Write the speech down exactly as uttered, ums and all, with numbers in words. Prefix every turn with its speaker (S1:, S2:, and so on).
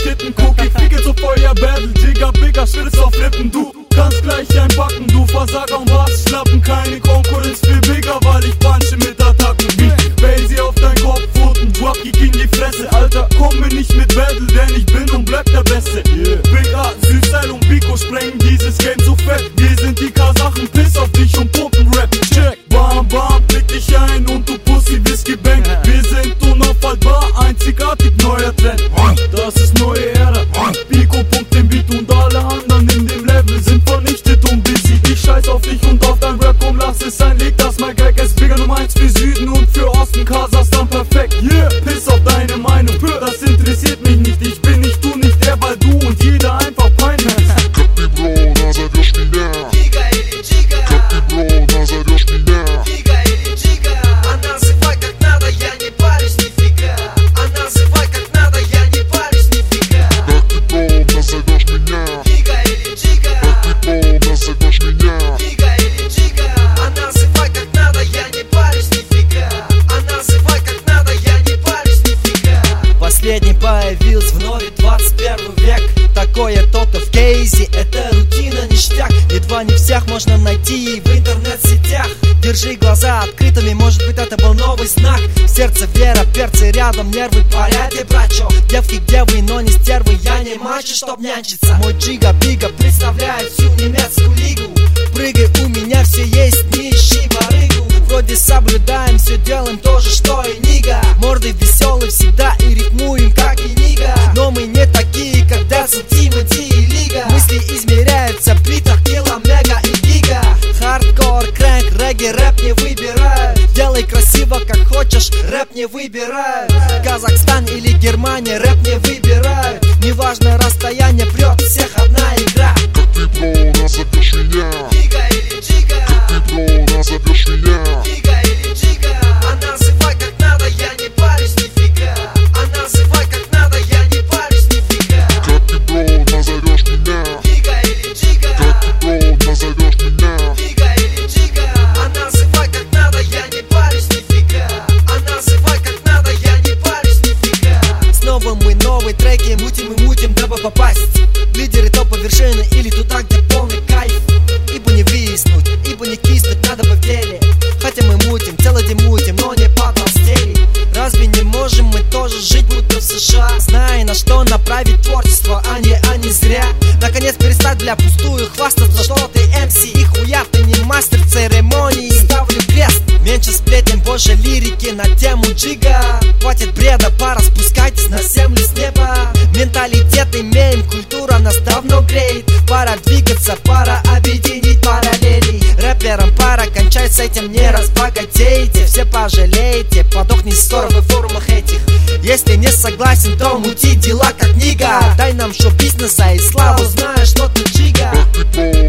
S1: Shitten, guck, ich ficke zu Feuer, Battle, Digga, Bigger, Schritt auf Lippen, du kannst gleich einpacken, du Versager und was schlappen, keine Konkurrenz für Bigger, weil ich punche mit Attacken, wie Basie auf dein Kopfpfoten, Dropkick in die Fresse, Alter, komm mir nicht mit Battle, denn ich bin und bleib der Beste, yeah. Big A, Süßteil und Pico sprengen dieses Game so fett, wir sind die Kasachen, piss auf dich und pumpen Rap, check, bam, bam, blick dich ein und du Pussy, Whisky Bang, wir sind unaufhaltbar, einzigartig neuer Trend, das ist neue Ära, Pico pumpt den Beat und alle anderen in dem Level sind vernichtet und busy, ich scheiß auf dich und auf dein Rap, komm, lass es sein, leg das mal Gag, es Bigger Nummer eins für Süden und für Osten, Kasachstan perfekt, yeah, piss auf deine Meinung, das interessiert mich nicht, ich bin nicht du, nicht er, weil du und jeder einfach peinlich ist.
S2: Как ты, бро, назовешь меня?
S3: Фига или Джига?
S2: Как ты, бро, назовешь меня?
S3: Фига или Джига? А называй как надо, я не парюсь нифига. А называй как надо, я не парюсь нифига.
S2: Как ты, бро, назовешь меня?
S3: Фига или Джига?
S2: Как ты, бро, назовешь меня?
S3: Фига или Джига? А называй как надо, я не парюсь нифига. А называй как надо, я не парюсь нифига.
S4: Последний появился вновь двадцать первый век. Такое только в кейсе, это рутина, ништяк. Едва не всех можно найти в интернет-сетях. Держи глаза открытыми, может быть это был новый знак. В сердце вера, перцы рядом, нервы в порядке, брачок. Девки, где вы, но не стервы, я не мачо, чтоб нянчиться. Мой Джига Бига представляет всю немецкую лигу. Прыгай, у меня все есть, не ищи барыгу. Вроде соблюдаем, все делаем то же, что и Нига. Морды веселые всегда и рифмуем, как и Нига. Но мы не такие, как Дэтсон, Тимати и Лига. Мысли измеряются в битах, кило, мега и гига. Хардкор, крэнк, регги, рэп не выбираю. Делай красиво, как хочешь, рэп не выбираю. Казахстан или Германия, рэп не выбираю. Неважно расстояние, прет всех одна игра.
S2: Как ты, бро, назовешь меня?
S3: Фига или Джига?
S2: Как ты, бро, назовешь меня?
S3: Фига или Джига? А называй как надо, я не парюсь нифига. А называй как надо, я не парюсь нифига.
S2: Как ты, бро, назовешь меня?
S3: Фига или Джига?
S2: Как ты, бро, назовешь меня?
S3: Фига или Джига? А называй как надо, я не парюсь нифига. А называй как надо, я не парюсь нифига.
S4: Снова мы новые треки мутим и мутим, дабы попасть. Лидеры топа вершины или туда, где полный кайф. Ибо не виснуть, ибо не киснуть, надо бы в деле. Хотя мы мутим, целый день мутим, но не потолстели. Разве не можем мы тоже жить, будто в США? Зная, на что направить творчество, а не, а не зря. Наконец перестать, бля, пустую хвастаться, что ты эм си. И хуя ты не мастер церемонии. Ставлю крест, меньше сплетен, больше лирики на тему Джига. Хватит бреда, пора, спускайтесь на землю с неба. Менталитет имеем, культура нас давно греет. Пора двигаться, пора объединить параллели. Рэперам пора кончать с этим, не разбогатейте. Все пожалеете, подохни скоро в форумах этих. Если не согласен, то мути дела как Нига. Дай нам шоу-бизнеса и славу, знаешь, что ты Джига.
S2: Как ты, бро,